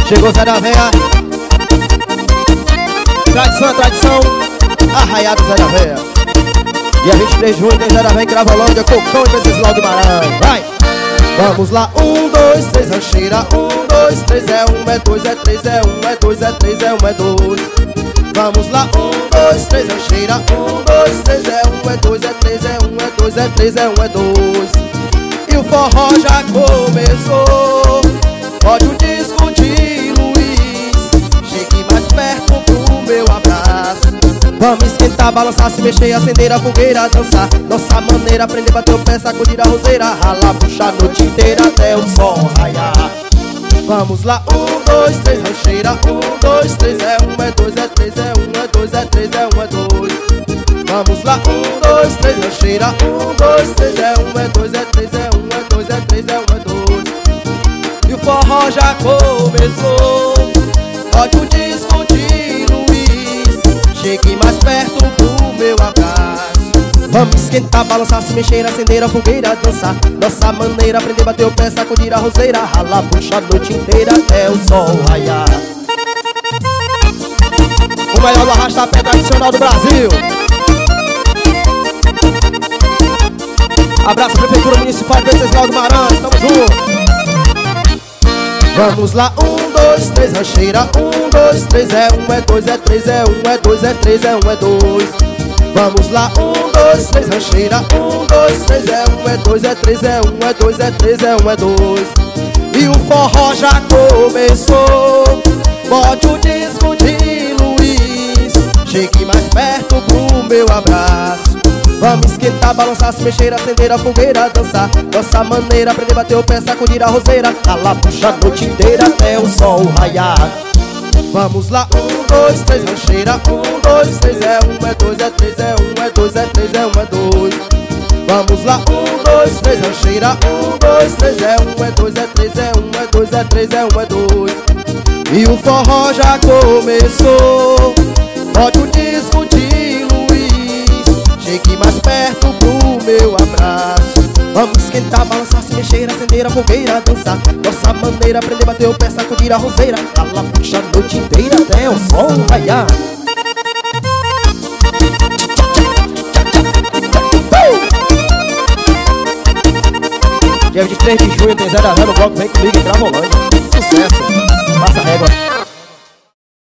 Chegou Zé da Véia. Tradição é tradição. Arraiado Zé da Véia. Dia 23 de junho tem Zé da Véia em Cravolândia, Cocão e Venceslau Guimarães. Vai! Vamos lá, 1, 2, 3, rancheira. 1, 2, 3, é 1, é 2, é 3, é 1, é 2, é 3, é 1, é 2. Vamos lá, 1, 2, 3, rancheira. 1, 2, 3, é 1, é 2, é 3, é 1, é 2, é 3, é 1, é 2. E o forró já começou. Pode o discutir, Luiz. Chegue mais perto pro meu abraço. Vamos esquentar, balançar, se mexer, acender a fogueira, dançar. Nossa maneira, aprender, bater o pé, sacudir a roseira, ralar, puxar a noite inteira até o sol raiar. Vamos lá, 1, 2, 3, rancheira. 1, 2, 3, é 1, é 2, é 3, é 1, é 2, é 3, é 1, é 2. Vamos lá, 1, 2, 3, rancheira. 1, 2, 3, é 1, é 2, é 3, é 1, é 2, é 3, é 1, é 2. E o forró já começou. Pode o discutir, Luiz. Chegue mais perto pro meu abraço. Vamos esquentar, balançar, se mexer, acender a fogueira, dançar. Nossa maneira, aprender, bater o pé, sacudir a roseira, ralar, puxar a noite inteira até o sol raiar. O melhor do arrasta-pé tradicional do Brasil. Abraço a Prefeitura Municipal de Venceslau Guimarães, tamo junto. Vamos lá, 1, 2, 3, rancheira. 1, 2, 3, é 1, é 2, é 3, é 1, é 2, é 3, é 1, é 2. Vamos lá, 1, 2, 3, rancheira. 1, 2, 3, é 1, é 2, é 3, é 1, é 2, é 3, é 1, é 2. E o forró já começou. Bote o disco de Luiz. Chegue mais perto pro meu abraço. Vamos esquentar, balançar, se mexer, acender a fogueira, dançar. Nossa maneira, aprender, bater o pé, sacudir a roseira, ralar, puxar a noite inteira até o sol raiar. Vamos lá, 1, 2, 3, rancheira. 1, 2, 3, é 1, é 2, é 3, é 1, é 2, é 3, é 1, é 2. Vamos lá, 1, 2, 3, rancheira. 1, 2, 3, é 1, é 2, é 3, é 1, é 2, é 3, é 1, é 2. E o forró já começou. Pode o disco de Luiz. Chegue mais perto pro meu abraço. Vamos esquentar, balançar, se mexer, acender a fogueira, dançar. Nossa maneira, aprender, bater o pé, sacudir a roseira, ralar, puxar a noite inteira até o sol raiar. Dia 23 de junho tem Zé da Véia no bloco, vem comigo em Cravolândia. Sucesso, passa a régua.